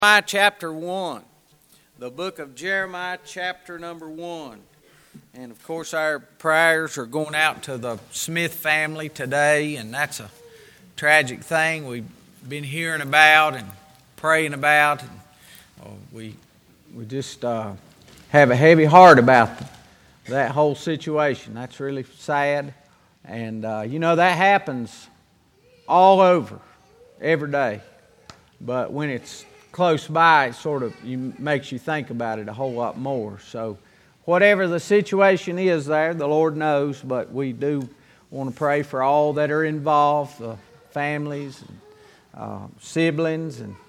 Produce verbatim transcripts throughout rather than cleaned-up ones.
Jeremiah chapter one, the book of Jeremiah chapter number one. And of course our prayers are going out to the Smith family today, and that's a tragic thing we've been hearing about and praying about. And, uh, we we just uh, have a heavy heart about that whole situation. That's really sad. And uh, you know, that happens all over every day. But when it's close by, it sort of you, makes you think about it a whole lot more. So whatever the situation is there, the Lord knows, but we do want to pray for all that are involved, the families, and, uh, siblings, and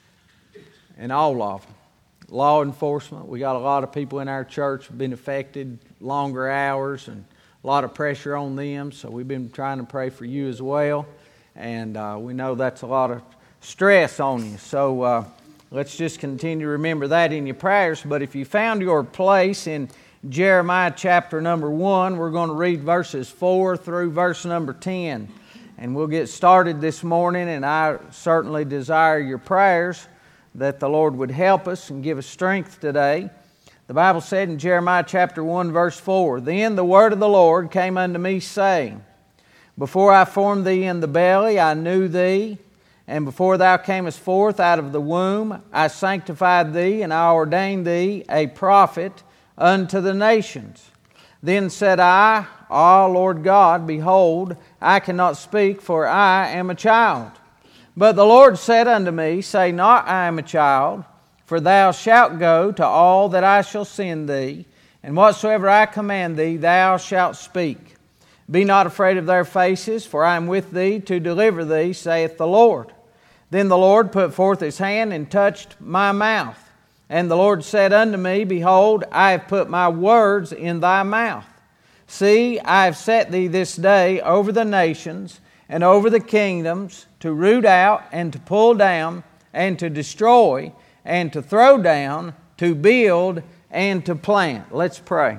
and all of them. Law enforcement, we got a lot of people in our church who've been affected, longer hours, and a lot of pressure on them, so we've been trying to pray for you as well, and uh, we know that's a lot of stress on you. So uh, let's just continue to remember that in your prayers. But if you found your place in Jeremiah chapter number one, we're going to read verses four through verse number ten. And we'll get started this morning, and I certainly desire your prayers that the Lord would help us and give us strength today. The Bible said in Jeremiah chapter one verse four, "Then the word of the Lord came unto me, saying, Before I formed thee in the belly, I knew thee. And before thou camest forth out of the womb, I sanctified thee, and I ordained thee a prophet unto the nations. Then said I, Ah, Lord God, behold, I cannot speak, for I am a child. But the Lord said unto me, Say not, I am a child, for thou shalt go to all that I shall send thee, and whatsoever I command thee, thou shalt speak. Be not afraid of their faces, for I am with thee to deliver thee, saith the Lord. Then the Lord put forth His hand and touched my mouth. And the Lord said unto me, Behold, I have put my words in thy mouth. See, I have set thee this day over the nations and over the kingdoms, to root out and to pull down and to destroy and to throw down, to build and to plant." Let's pray.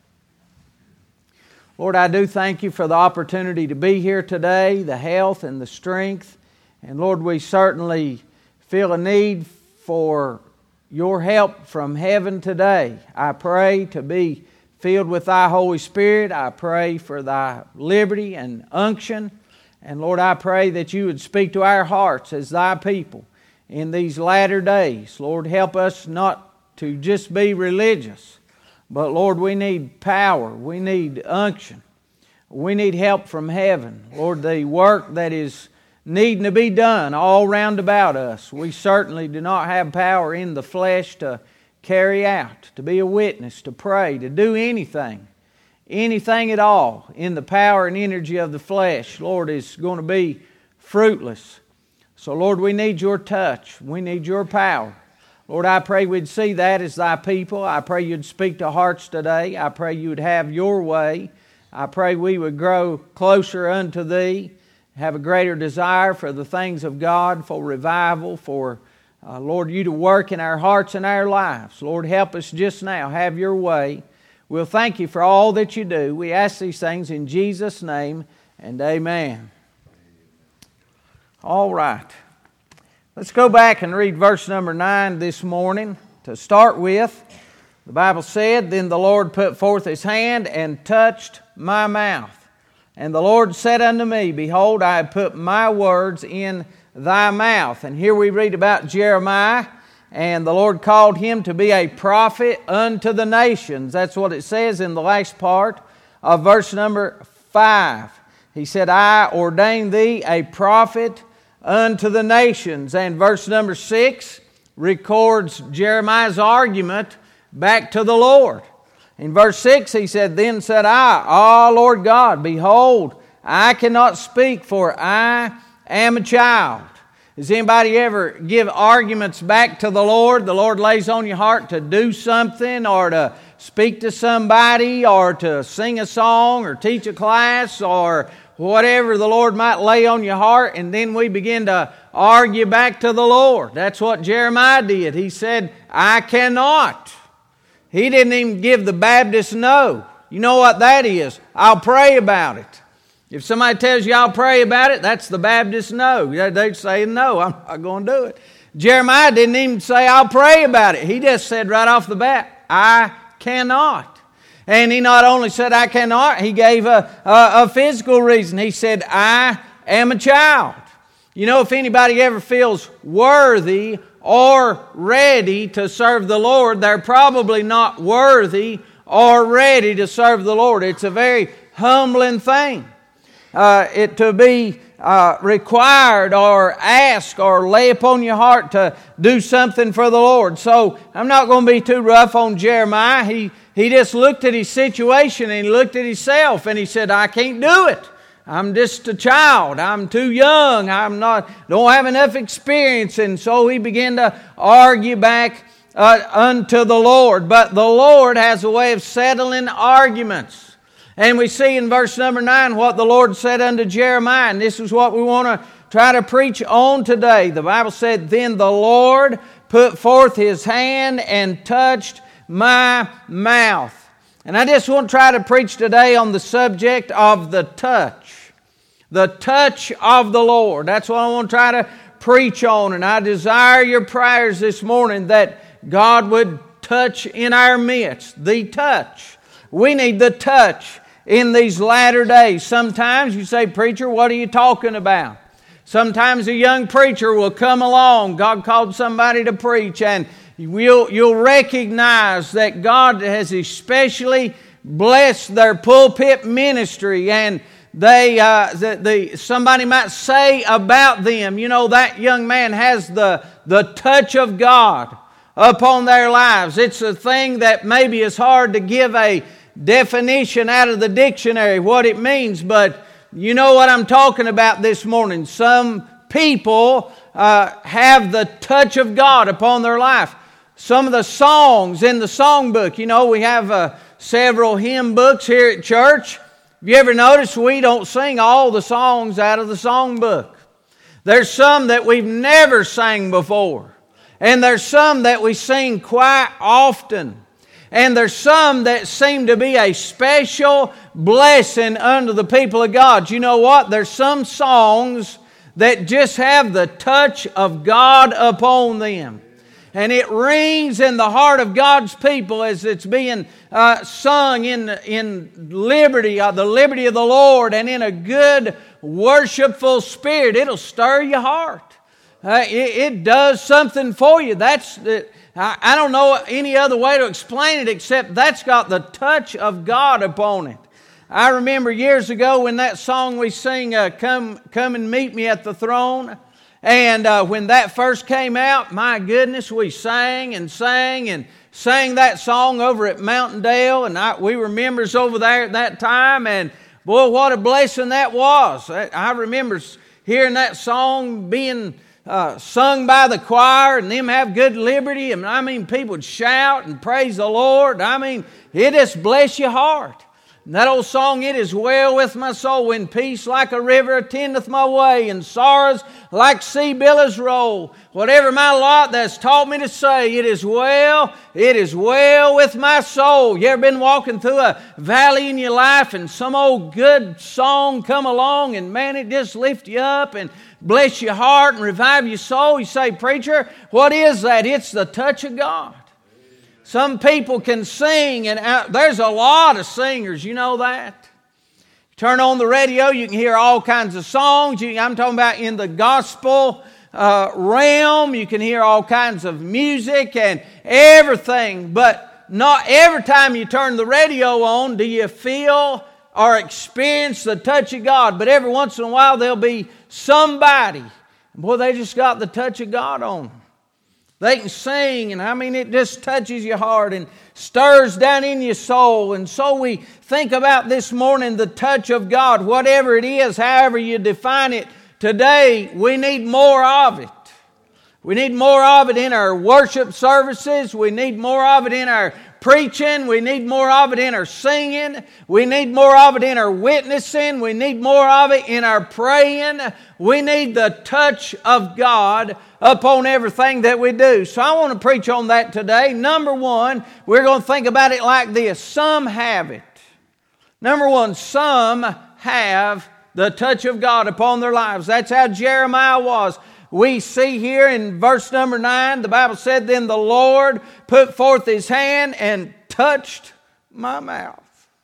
Lord, I do thank you for the opportunity to be here today, the health and the strength. And Lord, we certainly feel a need for your help from heaven today. I pray to be filled with thy Holy Spirit. I pray for thy liberty and unction. And Lord, I pray that you would speak to our hearts as thy people in these latter days. Lord, help us not to just be religious, but Lord, we need power. We need unction. We need help from heaven. Lord, the work that is needing to be done all round about us, we certainly do not have power in the flesh to carry out, to be a witness, to pray, to do anything, anything at all in the power and energy of the flesh, Lord, is going to be fruitless. So Lord, we need your touch. We need your power. Lord, I pray we'd see that as thy people. I pray you'd speak to hearts today. I pray you would have your way. I pray we would grow closer unto thee, have a greater desire for the things of God, for revival, for, uh, Lord, you to work in our hearts and our lives. Lord, help us just now. Have your way. We'll thank you for all that you do. We ask these things in Jesus' name, and amen. All right. Let's go back and read verse number nine this morning. To start with, the Bible said, "Then the Lord put forth His hand and touched my mouth. And the Lord said unto me, Behold, I have put my words in thy mouth." And here we read about Jeremiah, and the Lord called him to be a prophet unto the nations. That's what it says in the last part of verse number five. He said, "I ordain thee a prophet unto the nations." And verse number six records Jeremiah's argument back to the Lord. In verse six he said, "Then said I, Ah, Lord God, behold, I cannot speak, for I am a child." Does anybody ever give arguments back to the Lord? The Lord lays on your heart to do something, or to speak to somebody, or to sing a song, or teach a class, or whatever the Lord might lay on your heart, and then we begin to argue back to the Lord. That's what Jeremiah did. He said, "I cannot." He didn't even give the Baptist no. You know what that is? I'll pray about it. If somebody tells you I'll pray about it, that's the Baptist no. They're saying no, I'm not going to do it. Jeremiah didn't even say, I'll pray about it. He just said right off the bat, I cannot. And he not only said, I cannot, he gave a, a, a physical reason. He said, I am a child. You know, if anybody ever feels worthy or ready to serve the Lord, they're probably not worthy or ready to serve the Lord. It's a very humbling thing. Uh, it to be uh, required or asked or lay upon your heart to do something for the Lord. So I'm not going to be too rough on Jeremiah. He he just looked at his situation and he looked at himself and he said, I can't do it. I'm just a child. I'm too young. I'm not don't have enough experience. And so he began to argue back uh, unto the Lord. But the Lord has a way of settling arguments. And we see in verse number nine what the Lord said unto Jeremiah. And this is what we want to try to preach on today. The Bible said, Then the Lord put forth His hand and touched my mouth. And I just want to try to preach today on the subject of the touch. The touch of the Lord. That's what I want to try to preach on. And I desire your prayers this morning that God would touch in our midst. The touch. We need the touch in these latter days. Sometimes you say, preacher, what are you talking about? Sometimes a young preacher will come along. God called somebody to preach, and you'll, you'll recognize that God has especially blessed their pulpit ministry, and they uh, the, the somebody might say about them, you know, that young man has the, the touch of God upon their lives. It's a thing that maybe is hard to give a definition out of the dictionary what it means, but you know what I'm talking about this morning. Some people uh, have the touch of God upon their life. Some of the songs in the songbook, you know, we have uh, several hymn books here at church. Have you ever noticed we don't sing all the songs out of the songbook? There's some that we've never sang before, and there's some that we sing quite often. And there's some that seem to be a special blessing unto the people of God. You know what? There's some songs that just have the touch of God upon them. And it rings in the heart of God's people as it's being uh, sung in, in liberty, uh, the liberty of the Lord, and in a good, worshipful spirit. It'll stir your heart. Uh, it, it does something for you. That's the... I don't know any other way to explain it except that's got the touch of God upon it. I remember years ago when that song we sing, uh, Come Come and Meet Me at the Throne, and uh, when that first came out, my goodness, we sang and sang and sang that song over at Mountain Dale, and I, we were members over there at that time, and boy, what a blessing that was. I, I remember hearing that song being Uh, sung by the choir and them have good liberty, and I mean people would shout and praise the Lord. I mean it just bless your heart. And that old song, it is well with my soul when peace like a river attendeth my way and sorrows like sea billows roll. Whatever my lot that's taught me to say, it is well, it is well with my soul. You ever been walking through a valley in your life and some old good song come along and man, it just lifts you up and bless your heart and revive your soul? You say, preacher, what is that? It's the touch of God. Some people can sing, and out, there's a lot of singers, you know that. Turn on the radio, you can hear all kinds of songs. You, I'm talking about in the gospel uh, realm. You can hear all kinds of music and everything. But not every time you turn the radio on do you feel or experience the touch of God. But every once in a while there'll be somebody. Boy, they just got the touch of God on them. They can sing, and I mean, it just touches your heart and stirs down in your soul. And so we think about this morning the touch of God. Whatever it is, however you define it today, we need more of it. We need more of it in our worship services. We need more of it in our preaching. We need more of it in our singing. We need more of it in our witnessing. We need more of it in our praying. We need the touch of God upon everything that we do. So I want to preach on that today. Number one, we're going to think about it like this. Some have it. Number one, some have the touch of God upon their lives. That's how Jeremiah was. We see here in verse number nine, the Bible said, then the Lord put forth His hand and touched my mouth.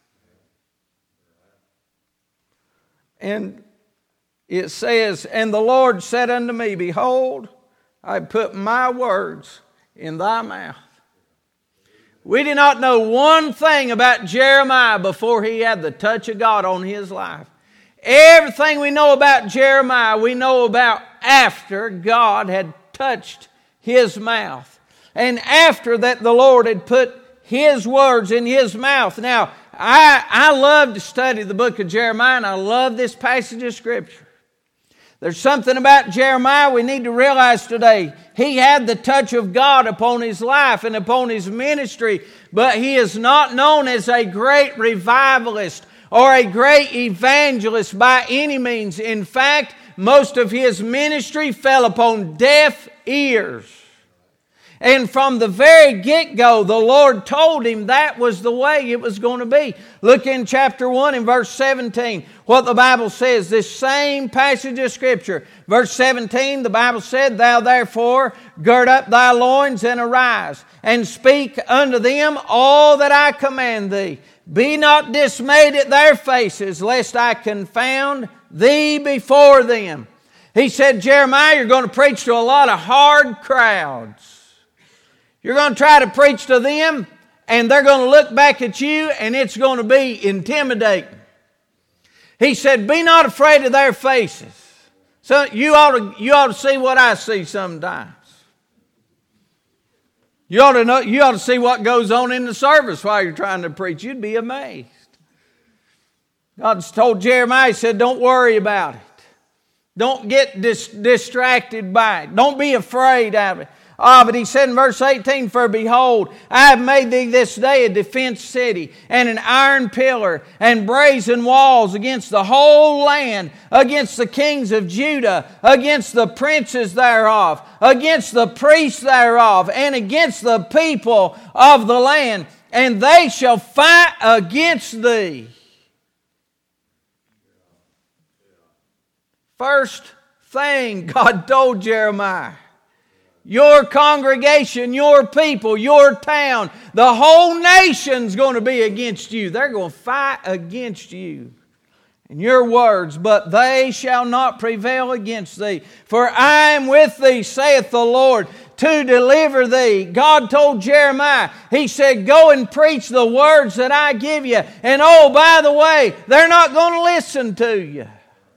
And it says, and the Lord said unto me, behold, I put my words in thy mouth. We did not know one thing about Jeremiah before he had the touch of God on his life. Everything we know about Jeremiah, we know about after God had touched his mouth. And after that, the Lord had put His words in his mouth. Now, I, I love to study the book of Jeremiah, and I love this passage of Scripture. There's something about Jeremiah we need to realize today. He had the touch of God upon his life and upon his ministry, but he is not known as a great revivalist or a great evangelist by any means. In fact, most of his ministry fell upon deaf ears. And from the very get-go, the Lord told him that was the way it was going to be. Look in chapter one and verse seventeen, what the Bible says, this same passage of Scripture. Verse seventeen, the Bible said, thou therefore gird up thy loins and arise, and speak unto them all that I command thee. Be not dismayed at their faces, lest I confound thee before them. He said, Jeremiah, you're going to preach to a lot of hard crowds. You're going to try to preach to them, and they're going to look back at you, and it's going to be intimidating. He said, be not afraid of their faces. So you ought to, you ought to see what I see sometimes. You ought to know, you ought to see what goes on in the service while you're trying to preach. You'd be amazed. God's told Jeremiah, He said, don't worry about it. Don't get dis- distracted by it. Don't be afraid of it. Ah, oh, but He said in verse eighteen, for behold, I have made thee this day a defense city, and an iron pillar, and brazen walls against the whole land, against the kings of Judah, against the princes thereof, against the priests thereof, and against the people of the land, and they shall fight against thee. First thing God told Jeremiah, your congregation, your people, your town, the whole nation's going to be against you. They're going to fight against you and your words, but they shall not prevail against thee. For I am with thee, saith the Lord, to deliver thee. God told Jeremiah, He said, go and preach the words that I give you. And oh, by the way, they're not going to listen to you.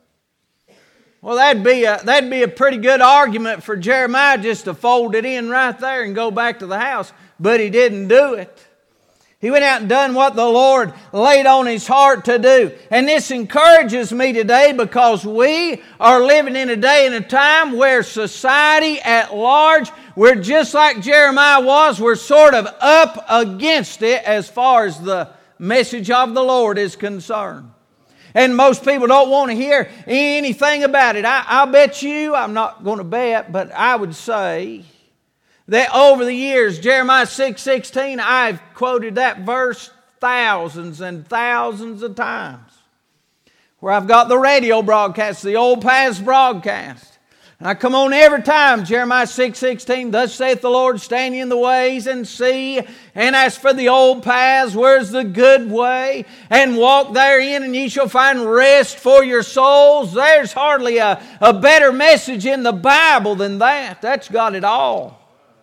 Well, that'd be a, that'd be a pretty good argument for Jeremiah just to fold it in right there and go back to the house. But he didn't do it. He went out and done what the Lord laid on his heart to do. And this encourages me today because we are living in a day and a time where society at large, we're just like Jeremiah was, we're sort of up against it as far as the message of the Lord is concerned. And most people don't want to hear anything about it. I, I'll bet you, I'm not going to bet, but I would say that over the years, Jeremiah six sixteen, I've quoted that verse thousands and thousands of times. Where I've got the radio broadcast, the Old Paths broadcast. And I come on every time, Jeremiah six sixteen, thus saith the Lord, stand ye in the ways and see, and ask for the old paths, where's the good way, and walk therein, and ye shall find rest for your souls. There's hardly a, a better message in the Bible than that. That's got it all.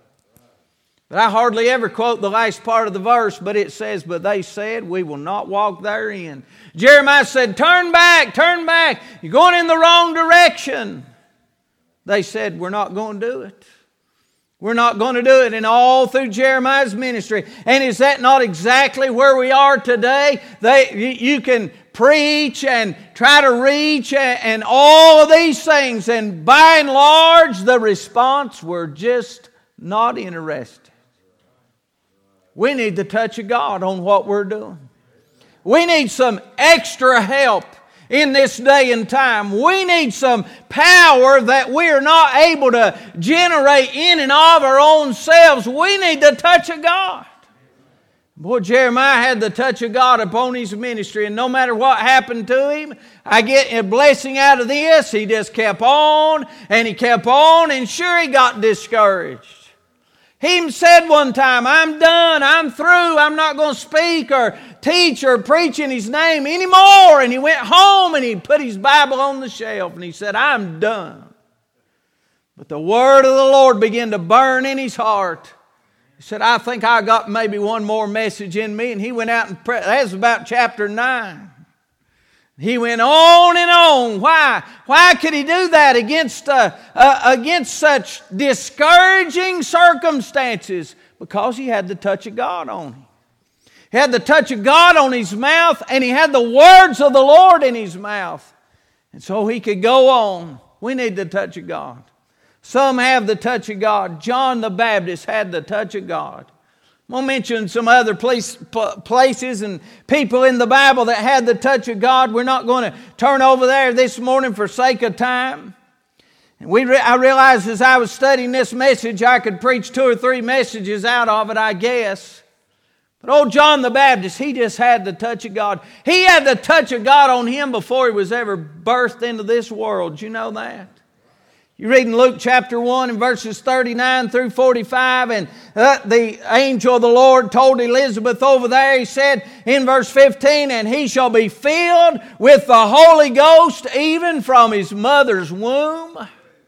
But I hardly ever quote the last part of the verse, but it says, but they said, we will not walk therein. Jeremiah said, turn back, turn back. You're going in the wrong direction. They said, we're not going to do it. We're not going to do it. And all through Jeremiah's ministry. And is that not exactly where we are today? They, you can preach and try to reach and, and all of these things. And by and large, the response, we're just not interested. We need the touch of God on what we're doing. We need some extra help. In this day and time, we need some power that we are not able to generate in and of our own selves. We need the touch of God. Boy, Jeremiah had the touch of God upon his ministry, and no matter what happened to him, I get a blessing out of this. He just kept on, and he kept on, and sure, he got discouraged. He even said one time, I'm done, I'm through, I'm not going to speak or teach or preach in His name anymore. And he went home and he put his Bible on the shelf and he said, I'm done. But the word of the Lord began to burn in his heart. He said, I think I got maybe one more message in me. And he went out and prayed. That's about chapter nine. He went on and on. Why? Why could he do that against, uh, uh, against such discouraging circumstances? Because he had the touch of God on him. He had the touch of God on his mouth, and he had the words of the Lord in his mouth. And so he could go on. We need the touch of God. Some have the touch of God. John the Baptist had the touch of God. I'm going to mention some other place, places and people in the Bible that had the touch of God. We're not going to turn over there this morning for sake of time. And we, re- I realized as I was studying this message, I could preach two or three messages out of it, I guess. But old John the Baptist, he just had the touch of God. He had the touch of God on him before he was ever birthed into this world. Do you know that? You read in Luke chapter one and verses thirty-nine through forty-five, and uh, the angel of the Lord told Elizabeth over there, he said in verse fifteen, and he shall be filled with the Holy Ghost even from his mother's womb.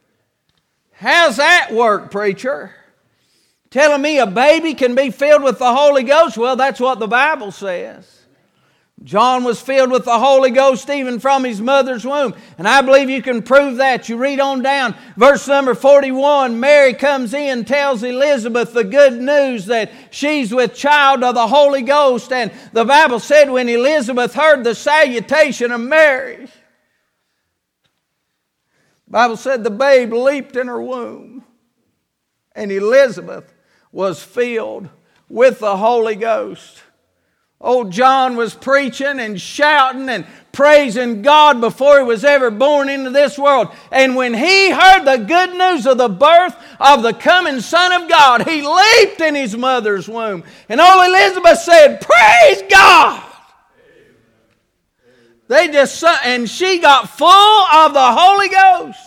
How's that work, preacher? Telling me a baby can be filled with the Holy Ghost? Well, that's what the Bible says. John was filled with the Holy Ghost even from his mother's womb. And I believe you can prove that. You read on down, verse number forty-one, Mary comes in, tells Elizabeth the good news that she's with child of the Holy Ghost. And the Bible said when Elizabeth heard the salutation of Mary, the Bible said the babe leaped in her womb. And Elizabeth was filled with the Holy Ghost. Old John was preaching and shouting and praising God before he was ever born into this world. And when he heard the good news of the birth of the coming Son of God, he leaped in his mother's womb. And old Elizabeth said, praise God! They just and she got full of the Holy Ghost.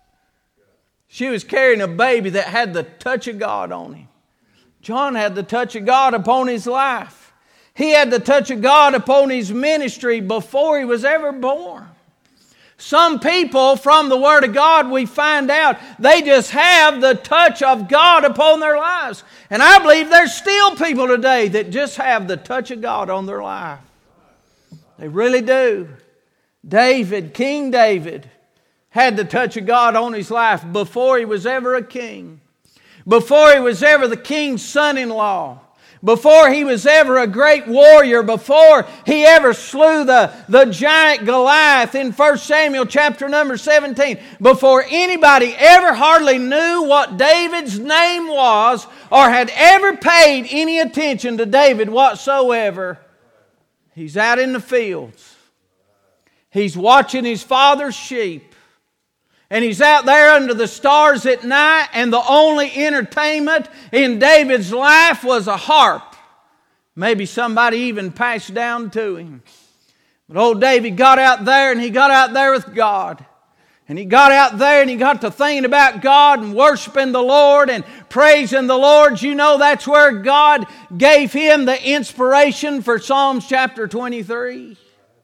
She was carrying a baby that had the touch of God on him. John had the touch of God upon his life. He had the touch of God upon his ministry before he was ever born. Some people from the Word of God, we find out, they just have the touch of God upon their lives. And I believe there's still people today that just have the touch of God on their life. They really do. David, King David, had the touch of God on his life before he was ever a king. Before he was ever the king's son-in-law. Before he was ever a great warrior, before he ever slew the, the giant Goliath in First Samuel chapter number seventeen, before anybody ever hardly knew what David's name was or had ever paid any attention to David whatsoever, he's out in the fields. He's watching his father's sheep. And he's out there under the stars at night, and the only entertainment in David's life was a harp. Maybe somebody even passed down to him. But old David got out there, and he got out there with God. And he got out there, and he got to thinking about God and worshiping the Lord and praising the Lord. You know, that's where God gave him the inspiration for Psalms chapter twenty-three.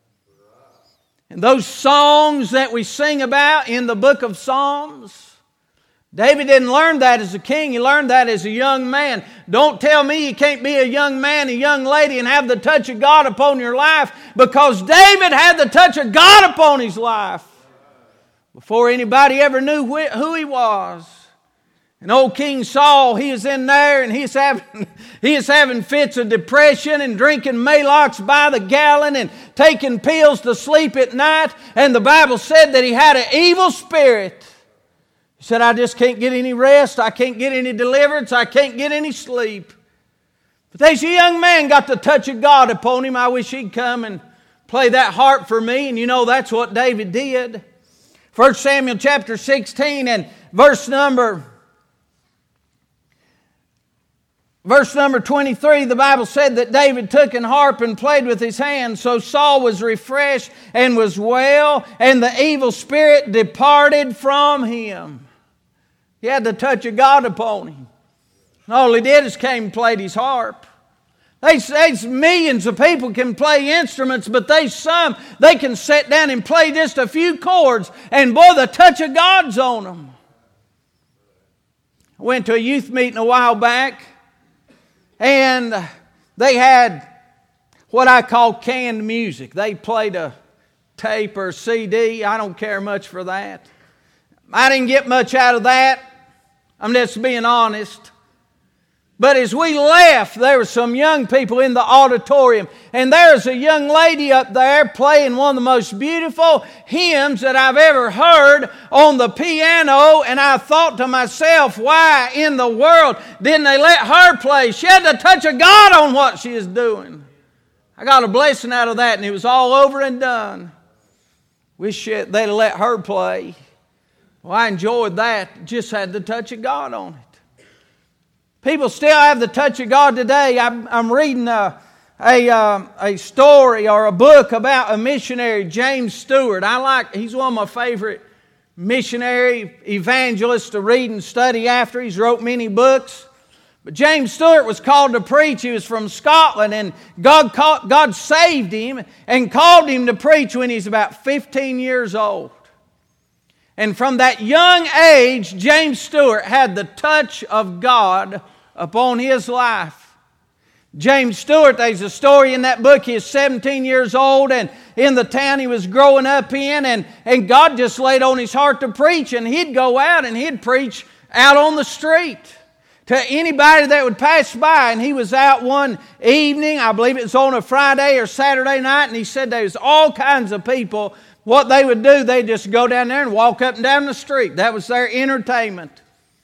And those songs that we sing about in the book of Psalms, David didn't learn that as a king. He learned that as a young man. Don't tell me you can't be a young man, a young lady, and have the touch of God upon your life, because David had the touch of God upon his life before anybody ever knew who he was. And old King Saul, he is in there and he's having, he is having fits of depression and drinking Maalox by the gallon and taking pills to sleep at night. And the Bible said that he had an evil spirit. He said, I just can't get any rest. I can't get any deliverance. I can't get any sleep. But there's a young man got the touch of God upon him. I wish he'd come and play that harp for me. And you know that's what David did. First Samuel chapter sixteen and verse number Verse number twenty-three, the Bible said that David took an harp and played with his hands. So Saul was refreshed and was well, and the evil spirit departed from him. He had the touch of God upon him. And all he did is came and played his harp. They say millions of people can play instruments, but they some, they can sit down and play just a few chords, and boy, the touch of God's on them. I went to a youth meeting a while back, and they had what I call canned music. They played a tape or C D. I don't care much for that. I didn't get much out of that. I'm just being honest. But as we left, there were some young people in the auditorium. And there's a young lady up there playing one of the most beautiful hymns that I've ever heard on the piano. And I thought to myself, why in the world didn't they let her play? She had the touch of God on what she is doing. I got a blessing out of that, and it was all over and done. Wish they'd have let her play. Well, I enjoyed that. Just had the touch of God on it. People still have the touch of God today. I'm, I'm reading a, a, um, a story or a book about a missionary, James Stewart. I like, he's one of my favorite missionary evangelists to read and study after. He's wrote many books. But James Stewart was called to preach. He was from Scotland, and God, called, God saved him and called him to preach when he was about fifteen years old. And from that young age, James Stewart had the touch of God upon his life. James Stewart, there's a story in that book. He is seventeen years old, and in the town he was growing up in, and, and God just laid on his heart to preach, and he'd go out and he'd preach out on the street to anybody that would pass by. And he was out one evening, I believe it was on a Friday or Saturday night, and he said there was all kinds of people. What they would do, they'd just go down there and walk up and down the street. That was their entertainment.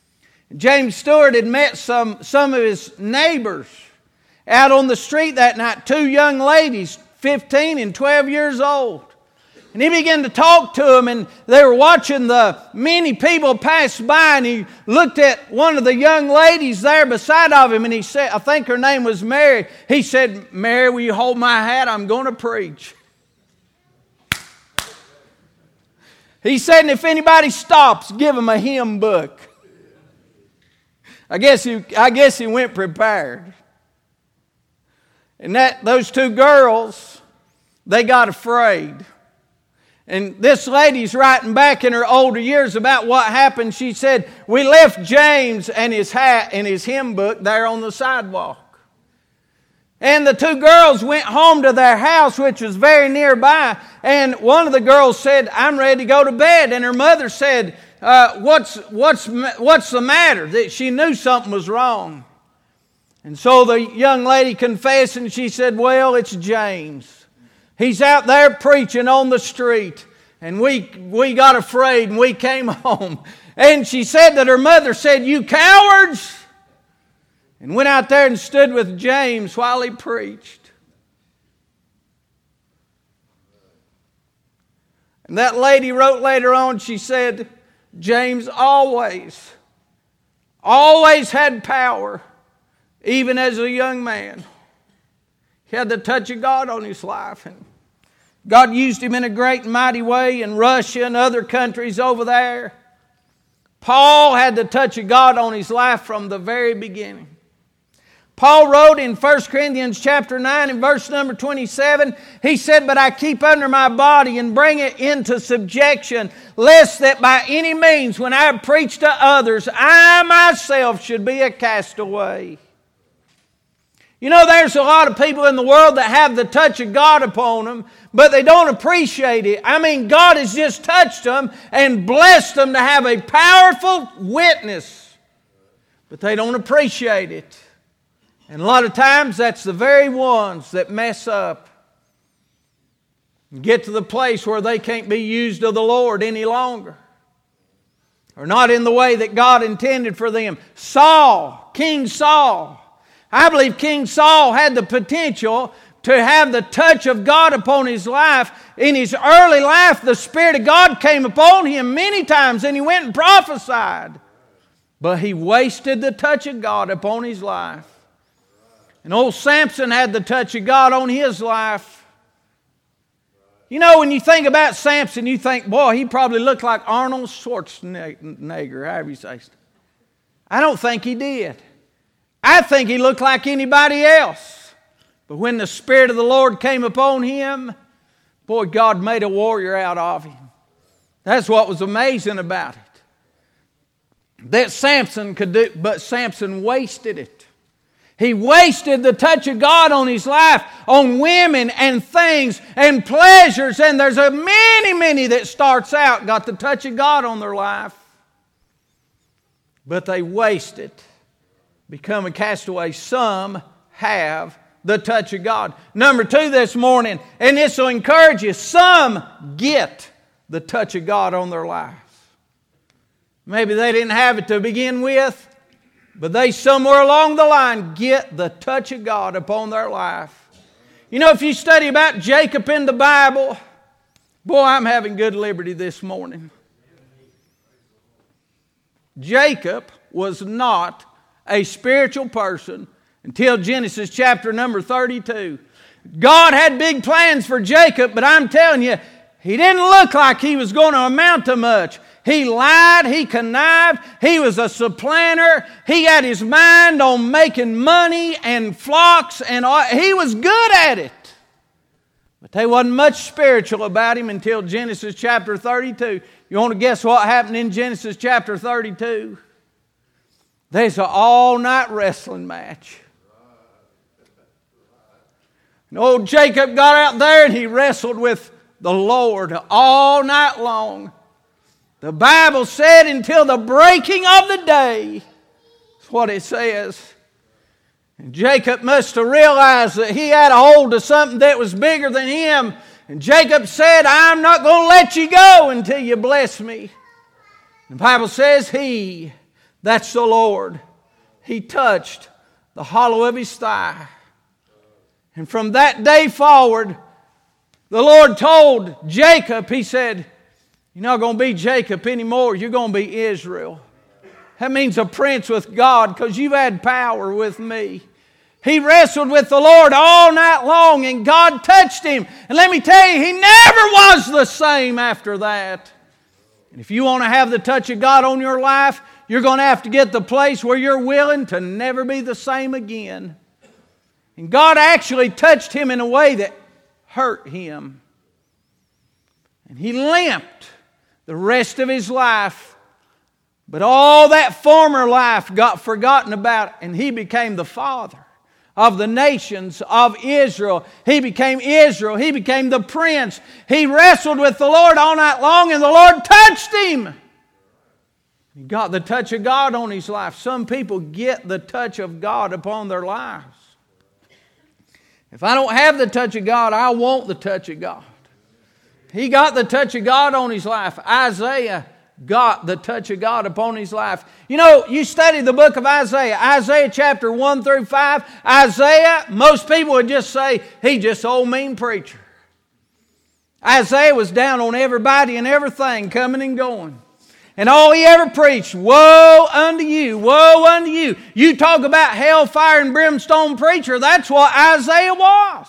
James Stewart had met some, some of his neighbors out on the street that night. Two young ladies, fifteen and twelve years old. And he began to talk to them, and they were watching the many people pass by, and he looked at one of the young ladies there beside of him, and he said, I think her name was Mary. He said, Mary, will you hold my hat? I'm going to preach. He said, and if anybody stops, give them a hymn book. I guess he, I guess he went prepared. And that those two girls, they got afraid. And this lady's writing back in her older years about what happened. She said, we left James and his hat and his hymn book there on the sidewalk. And the two girls went home to their house, which was very nearby. And one of the girls said, I'm ready to go to bed. And her mother said, uh, what's, what's, what's the matter? That she knew something was wrong. And so the young lady confessed, and she said, well, it's James. He's out there preaching on the street. And we, we got afraid, and we came home. And she said that her mother said, you cowards! And went out there and stood with James while he preached. And that lady wrote later on, she said, James always, always had power, even as a young man. He had the touch of God on his life. And God used him in a great and mighty way in Russia and other countries over there. Paul had the touch of God on his life from the very beginning. Paul wrote in First Corinthians chapter nine and verse number twenty-seven, he said, but I keep under my body and bring it into subjection, lest that by any means when I preach to others, I myself should be a castaway. You know, there's a lot of people in the world that have the touch of God upon them, but they don't appreciate it. I mean, God has just touched them and blessed them to have a powerful witness, but they don't appreciate it. And a lot of times that's the very ones that mess up and get to the place where they can't be used of the Lord any longer, or not in the way that God intended for them. Saul, King Saul, I believe King Saul had the potential to have the touch of God upon his life. In his early life, the Spirit of God came upon him many times, and he went and prophesied. But he wasted the touch of God upon his life. And old Samson had the touch of God on his life. You know, when you think about Samson, you think, boy, he probably looked like Arnold Schwarzenegger, however you say it. I don't think he did. I think he looked like anybody else. But when the Spirit of the Lord came upon him, boy, God made a warrior out of him. That's what was amazing about it. That Samson could do, but Samson wasted it. He wasted the touch of God on his life, on women and things and pleasures. And there's a many, many that starts out, got the touch of God on their life. But they waste it, become a castaway. Some have the touch of God. Number two this morning, and this will encourage you, some get the touch of God on their lives. Maybe they didn't have it to begin with, but they somewhere along the line get the touch of God upon their life. You know, if you study about Jacob in the Bible, boy, I'm having good liberty this morning. Jacob was not a spiritual person until Genesis chapter number thirty-two. God had big plans for Jacob, but I'm telling you, he didn't look like he was going to amount to much. He lied, he connived, he was a supplanter, he had his mind on making money and flocks, and all. He was good at it. But there wasn't much spiritual about him until Genesis chapter thirty-two. You want to guess what happened in Genesis chapter thirty-two? There's an all-night wrestling match. And old Jacob got out there and he wrestled with the Lord all night long. The Bible said until the breaking of the day. That's what it says. And Jacob must have realized that he had a hold of something that was bigger than him. And Jacob said, I'm not going to let you go until you bless me. The Bible says he, that's the Lord, he touched the hollow of his thigh. And from that day forward, the Lord told Jacob, he said, you're not going to be Jacob anymore. You're going to be Israel. That means a prince with God because you've had power with me. He wrestled with the Lord all night long and God touched him. And let me tell you, he never was the same after that. And if you want to have the touch of God on your life, you're going to have to get the place where you're willing to never be the same again. And God actually touched him in a way that hurt him. And he limped the rest of his life. But all that former life got forgotten about, and he became the father of the nations of Israel. He became Israel. He became the prince. He wrestled with the Lord all night long, and the Lord touched him. He got the touch of God on his life. Some people get the touch of God upon their lives. If I don't have the touch of God, I want the touch of God. He got the touch of God on his life. Isaiah got the touch of God upon his life. You know, you study the book of Isaiah. Isaiah chapter one through five. Isaiah, most people would just say, he's just an old mean preacher. Isaiah was down on everybody and everything coming and going. And all he ever preached, woe unto you, woe unto you. You talk about hellfire and brimstone preacher, that's what Isaiah was.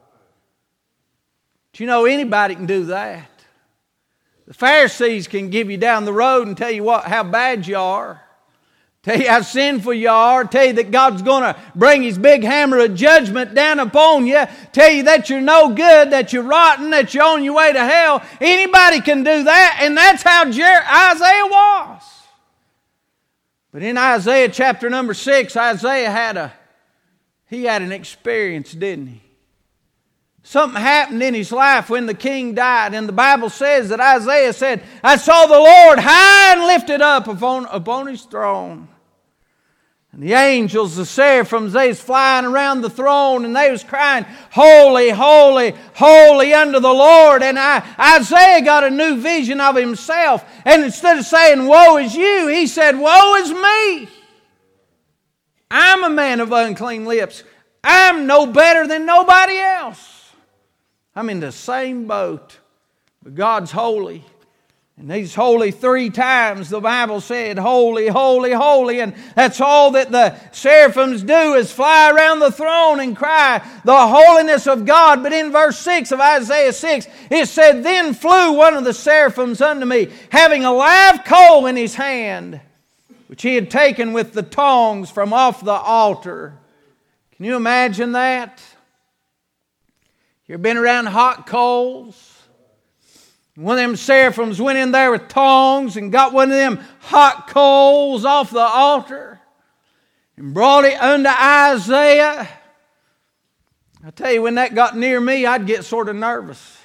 But you know, anybody can do that. The Pharisees can give you down the road and tell you what, how bad you are. Tell you how sinful you are. Tell you that God's going to bring His big hammer of judgment down upon you. Tell you that you're no good, that you're rotten, that you're on your way to hell. Anybody can do that, and that's how Jer- Isaiah was. But in Isaiah chapter number six, Isaiah had a, he had an experience, didn't he? Something happened in his life when the king died. And the Bible says that Isaiah said, I saw the Lord high and lifted up upon, upon His throne. And the angels, the seraphims, they was flying around the throne and they was crying, holy, holy, holy unto the Lord. And I, Isaiah got a new vision of himself. And instead of saying, woe is you, he said, woe is me. I'm a man of unclean lips. I'm no better than nobody else. I'm in the same boat. But God's holy. And these holy three times, the Bible said, holy, holy, holy. And that's all that the seraphims do is fly around the throne and cry the holiness of God. But in verse six of Isaiah six, it said, then flew one of the seraphims unto me, having a live coal in his hand, which he had taken with the tongs from off the altar. Can you imagine that? You've been around hot coals? One of them seraphims went in there with tongs and got one of them hot coals off the altar and brought it unto Isaiah. I tell you, when that got near me, I'd get sort of nervous.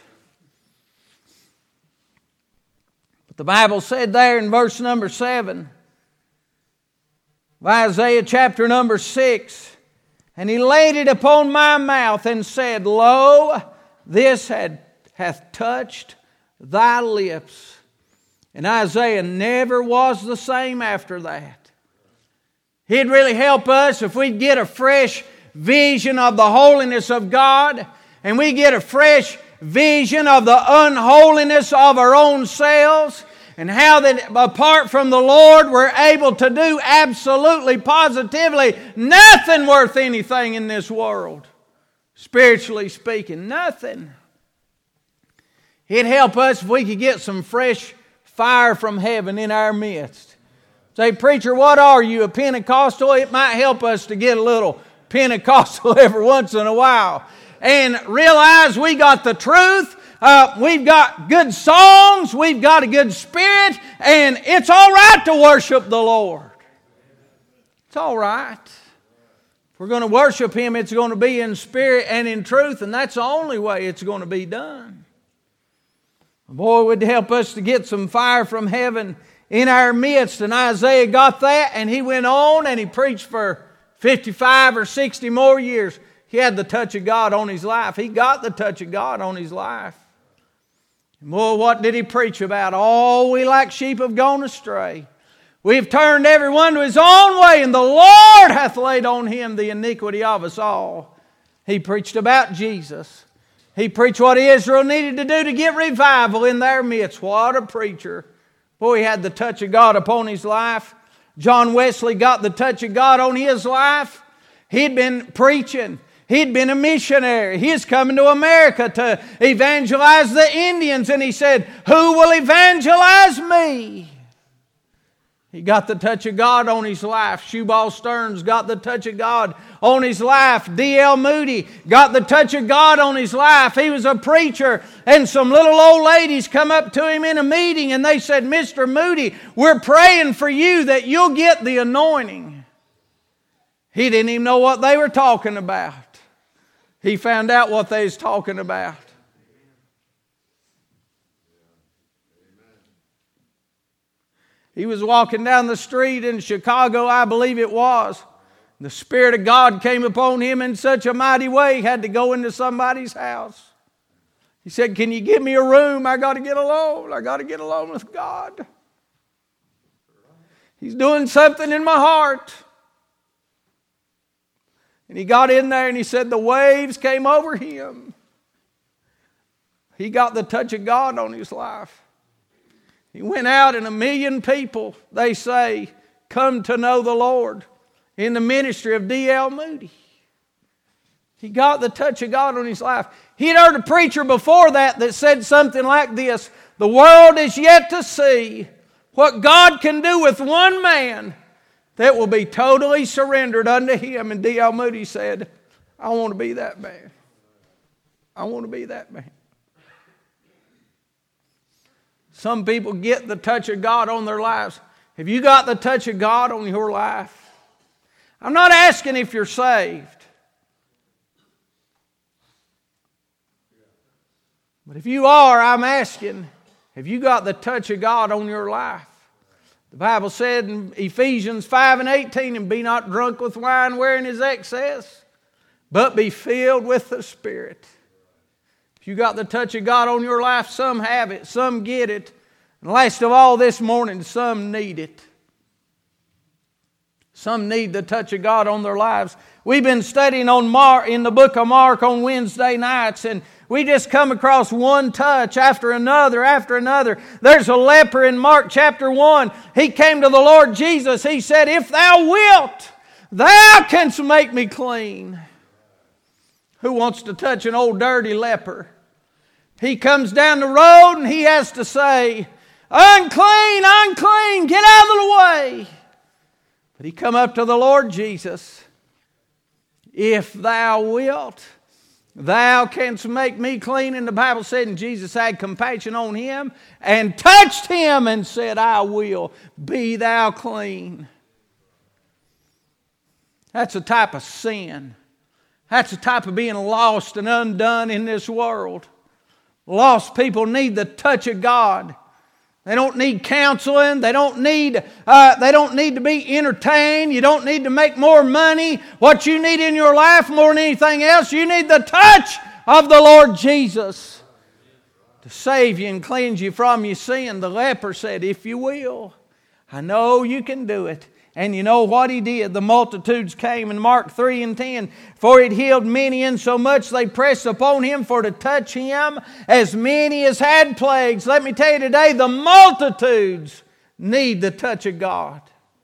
But the Bible said there in verse number seven of Isaiah chapter number six, and he laid it upon my mouth and said, lo, this had, hath touched thy lips. And Isaiah never was the same after that. He'd really help us if we'd get a fresh vision of the holiness of God, and we get a fresh vision of the unholiness of our own selves, and how that apart from the Lord we're able to do absolutely, positively nothing worth anything in this world. Spiritually speaking, nothing. It'd help us if we could get some fresh fire from heaven in our midst. Say, preacher, what are you, a Pentecostal? It might help us to get a little Pentecostal every once in a while. And realize we got the truth. Uh, we've got good songs. We've got a good spirit. And it's all right to worship the Lord. It's all right. If we're going to worship Him, it's going to be in spirit and in truth. And that's the only way it's going to be done. Boy, it would help us to get some fire from heaven in our midst. And Isaiah got that, and he went on and he preached for fifty-five or sixty more years. He had the touch of God on his life. He got the touch of God on his life. And boy, what did he preach about? Oh, we like sheep have gone astray. We've turned everyone to his own way, and the Lord hath laid on him the iniquity of us all. He preached about Jesus. He preached what Israel needed to do to get revival in their midst. What a preacher. Boy, he had the touch of God upon his life. John Wesley got the touch of God on his life. He'd been preaching. He'd been a missionary. He was coming to America to evangelize the Indians. And he said, who will evangelize me? He got the touch of God on his life. Shubal Stearns got the touch of God on his life. D L Moody got the touch of God on his life. He was a preacher, and some little old ladies come up to him in a meeting and they said, Mister Moody, we're praying for you that you'll get the anointing. He didn't even know what they were talking about. He found out what they was talking about. He was walking down the street in Chicago, I believe it was. The Spirit of God came upon him in such a mighty way, he had to go into somebody's house. He said, can you give me a room? I got to get alone. I got to get alone with God. He's doing something in my heart. And he got in there and he said the waves came over him. He got the touch of God on his life. He went out and a million people, they say, come to know the Lord in the ministry of D L Moody. He got the touch of God on his life. He'd heard a preacher before that that said something like this: the world is yet to see what God can do with one man that will be totally surrendered unto Him. And D L Moody said, I want to be that man. I want to be that man. Some people get the touch of God on their lives. Have you got the touch of God on your life? I'm not asking if you're saved. But if you are, I'm asking, have you got the touch of God on your life? The Bible said in Ephesians five and eighteen, and be not drunk with wine wherein is excess, but be filled with the Spirit. If you got the touch of God on your life, some have it, some get it. And last of all this morning, some need it. Some need the touch of God on their lives. We've been studying on Mark in the book of Mark on Wednesday nights, and We just come across one touch after another, after another. There's a leper in Mark chapter one. He came to the Lord Jesus. He said, if thou wilt, thou canst make me clean. Who wants to touch an old dirty leper? He comes down the road and he has to say, unclean, unclean, get out of the way. But he come up to the Lord Jesus. If thou wilt, thou canst make me clean. And the Bible said, and Jesus had compassion on him and touched him and said, I will, be thou clean. That's a type of sin. That's a type of being lost and undone in this world. Lost people need the touch of God. They don't need counseling. They don't need, uh, they don't need to be entertained. You don't need to make more money. What you need in your life more than anything else, you need the touch of the Lord Jesus to save you and cleanse you from your sin. The leper said, if you will, I know you can do it. And you know what he did? The multitudes came in Mark three and ten. For it healed many, insomuch they pressed upon him for to touch him, as many as had plagues. Let me tell you today, the multitudes need the touch of God.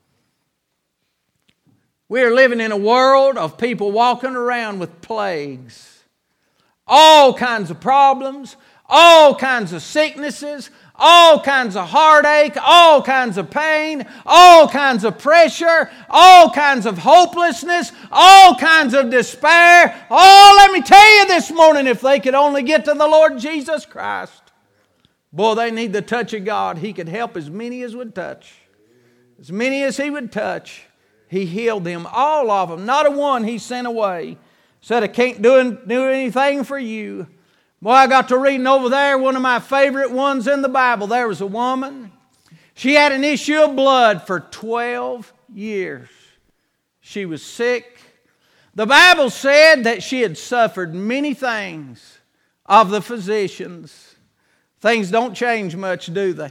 We are living in a world of people walking around with plagues. All kinds of problems, all kinds of sicknesses, all kinds of heartache, all kinds of pain, all kinds of pressure, all kinds of hopelessness, all kinds of despair. Oh, let me tell you this morning, if they could only get to the Lord Jesus Christ, boy, they need the touch of God. He could help as many as would touch. As many as He would touch, He healed them, all of them. Not a one He sent away. Said, I can't do, do anything for you. Boy, I got to reading over there, one of my favorite ones in the Bible. There was a woman. She had an issue of blood for twelve years. She was sick. The Bible said that she had suffered many things of the physicians. Things don't change much, do they?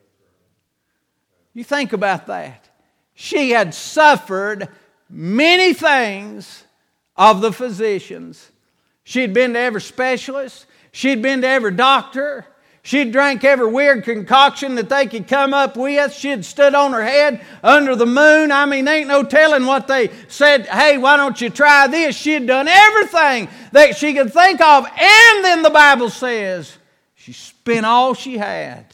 You think about that. She had suffered many things of the physicians. She'd been to every specialist. She'd been to every doctor. She'd drank every weird concoction that they could come up with. She'd stood on her head under the moon. I mean, ain't no telling what they said. Hey, why don't you try this? She'd done everything that she could think of. And then the Bible says she spent all she had.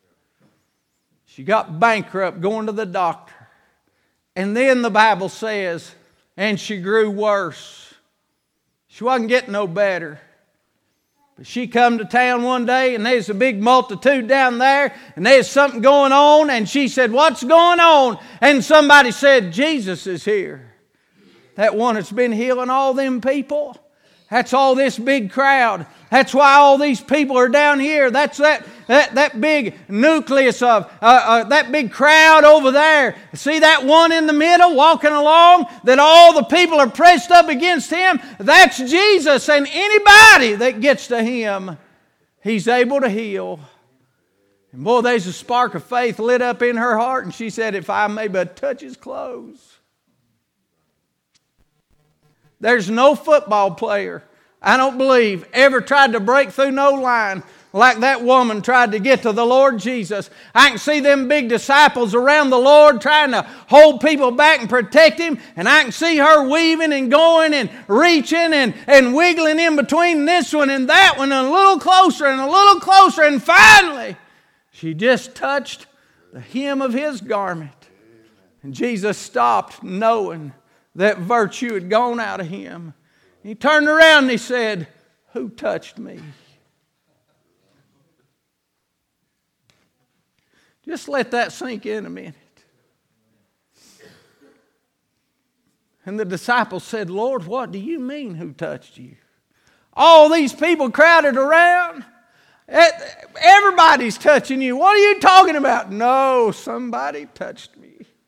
She got bankrupt going to the doctor. And then the Bible says, and she grew worse. She wasn't getting no better. But she come to town one day and there's a big multitude down there and there's something going on, and she said, what's going on? And somebody said, Jesus is here. That one that's been healing all them people. That's all this big crowd. That's why all these people are down here. That's that that, that big nucleus of uh, uh, that big crowd over there. See that one in the middle walking along that all the people are pressed up against him? That's Jesus, and anybody that gets to him, He's able to heal. And boy, there's a spark of faith lit up in her heart, and she said, if I may but touch His clothes. There's no football player, I don't believe, ever tried to break through no line like that woman tried to get to the Lord Jesus. I can see them big disciples around the Lord trying to hold people back and protect Him. And I can see her weaving and going and reaching and, and wiggling in between this one and that one, and a little closer and a little closer. And finally, she just touched the hem of His garment. And Jesus stopped, knowing that virtue had gone out of him. He turned around and He said, who touched me? Just let that sink in a minute. And the disciples said, Lord, what do you mean, who touched you? All these people crowded around. Everybody's touching you. What are you talking about? No, somebody touched me.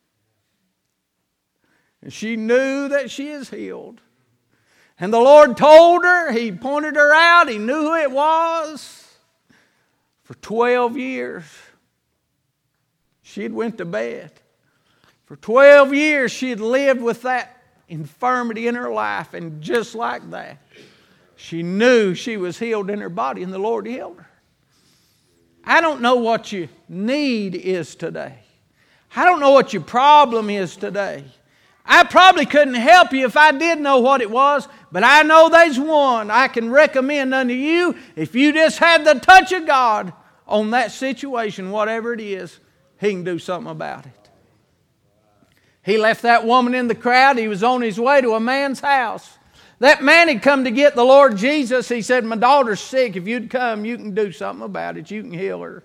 And she knew that she is healed. And the Lord told her, He pointed her out, He knew who it was. For twelve years, she had went to bed. For twelve years, she had lived with that infirmity in her life. And just like that, She knew she was healed in her body, and the Lord healed her. I don't know what your need is today. I don't know what your problem is today. I probably couldn't help you if I did know what it was, but I know there's one I can recommend unto you. If you just had the touch of God on that situation, whatever it is, He can do something about it. He left that woman in the crowd. He was on his way to a man's house. That man had come to get the Lord Jesus. He said, my daughter's sick. If you'd come, you can do something about it. You can heal her.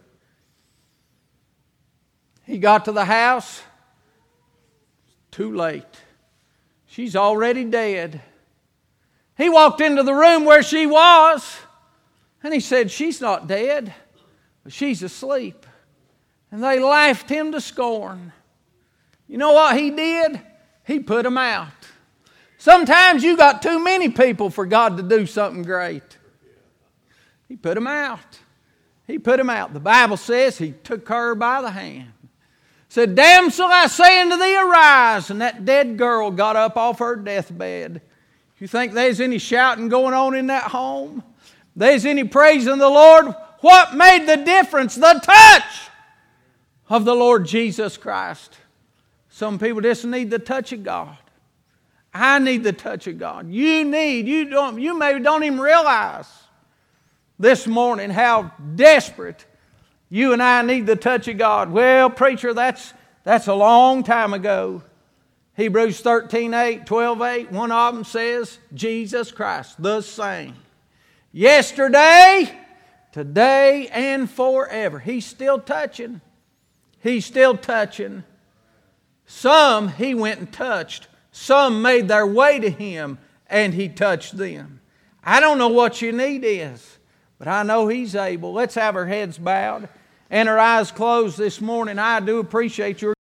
He got to the house. Too late. She's already dead. He walked into the room where she was, and he said, she's not dead, but she's asleep. And they laughed him to scorn. You know what he did? He put them out. Sometimes you got too many people for God to do something great. He put them out. He put them out. The Bible says he took her by the hand. Said, damsel, I say unto thee, arise. And that dead girl got up off her deathbed. You think there's any shouting going on in that home? There's any praising the Lord? What made the difference? The touch of the Lord Jesus Christ. Some people just need the touch of God. I need the touch of God. You need, you don't, you maybe don't even realize this morning how desperate you and I need the touch of God. Well, preacher, that's that's a long time ago. Hebrews thirteen eight, twelve eight, one of them says, Jesus Christ, the same. Yesterday, today, and forever. He's still touching. He's still touching. Some He went and touched. Some made their way to Him and He touched them. I don't know what your need is, but I know He's able. Let's have our heads bowed and our eyes closed this morning. I do appreciate your